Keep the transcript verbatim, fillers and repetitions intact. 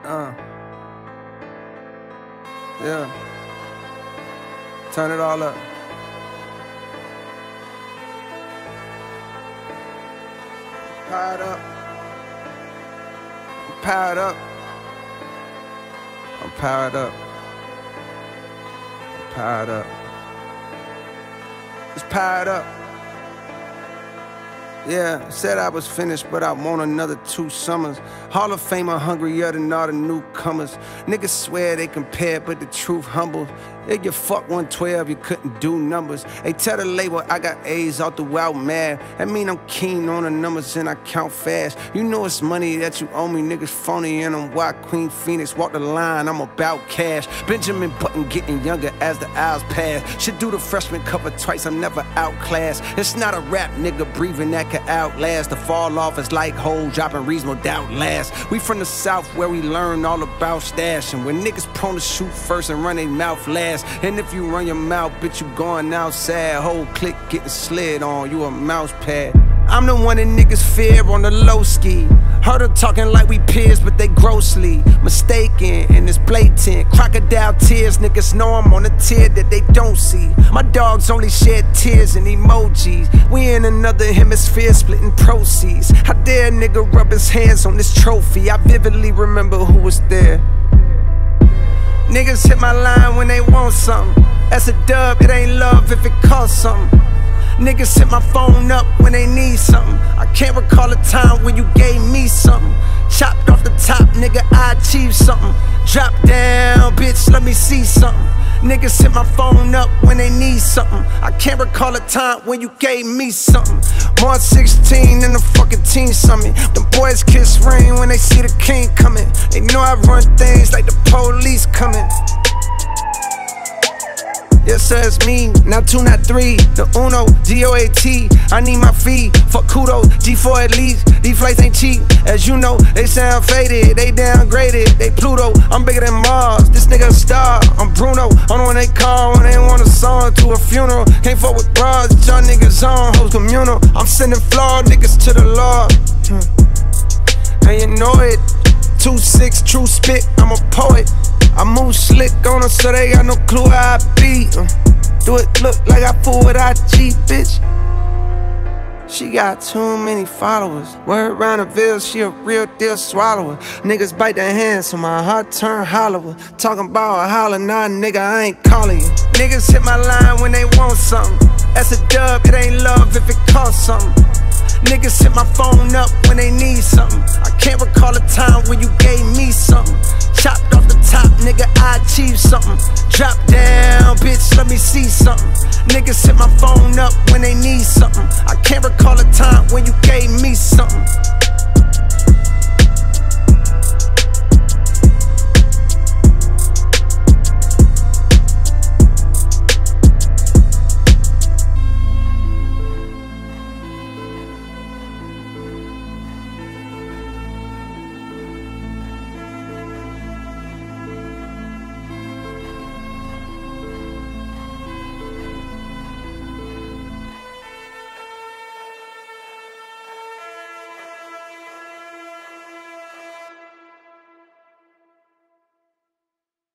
Uh. Yeah. Turn it all up. Powered up. I'm powered up. I'm powered up. I'm powered up. It's powered up. Yeah, said I was finished, but I want another two summers. Hall of Famer hungrier than all the newcomers. Niggas swear they compare, but the truth humble. If you fuck one twelve, you couldn't do numbers. They tell the label I got A's all throughout mad. That mean I'm keen on the numbers and I count fast. You know it's money that you owe me, niggas phony, and I'm why Queen Phoenix walk the line, I'm about cash. Benjamin Button getting younger as the hours pass. Should do the freshman cover twice, I'm never outclassed. It's not a rap nigga breathing that can outlast. The fall off is like hoes dropping reasonable doubt last. We from the south where we learn all about stashing. When niggas prone to shoot first and run their mouth last. And if you run your mouth, bitch, you going outside. Whole clique getting slid on, you a mouse pad. I'm the one that niggas fear on the low ski. Heard her talking like we peers, but they grossly mistaken, and it's blatant. Crocodile tears, niggas know I'm on a tier that they don't see. My dogs only shed tears and emojis. We in another hemisphere splitting proceeds. How dare a nigga rub his hands on this trophy? I vividly remember who was there. Niggas hit my line when they want something. That's a dub, it ain't love if it costs something. Niggas hit my phone up when they need something. I can't recall a time when you gave me something. Chopped off the top, nigga, I achieved something. Drop down, bitch, let me see something. Niggas hit my phone up when they need something. I can't recall a time when you gave me something. March sixteen in the fucking teen summit. Them boys kiss ring when they see the king coming. They know I run things like the police coming. Yes, sir, it's me, not two, not three. The Uno, G O A T, I need my fee. Fuck kudos, G four at least. These flights ain't cheap, as you know. They sound faded, they downgraded. They Pluto, I'm bigger than Mars. This nigga a star, I'm Bruno. On when they call, when they want a song to a funeral. Can't fuck with bras, y'all niggas on, hoes communal. I'm sending flawed niggas to the Lord. Hmm. And you know it, two six, true spit, I'm a poet. I move slick on them so they got no clue how I be. uh, Do it look like I fool with I G, bitch? She got too many followers. Word around the Ville, she a real deal swallower. Niggas bite their hands so my heart turn hollower. Talking about a holler, nah nigga, I ain't calling you. Niggas hit my line when they want something. That's a dub, it ain't love if it costs something. Niggas hit my phone up when they need something. I can't recall a time when you gave me something. Chopped off the top, nigga, I achieved something. Drop down, bitch, let me see something. Niggas hit my phone up when they need something. I can't recall a time when you gave me something.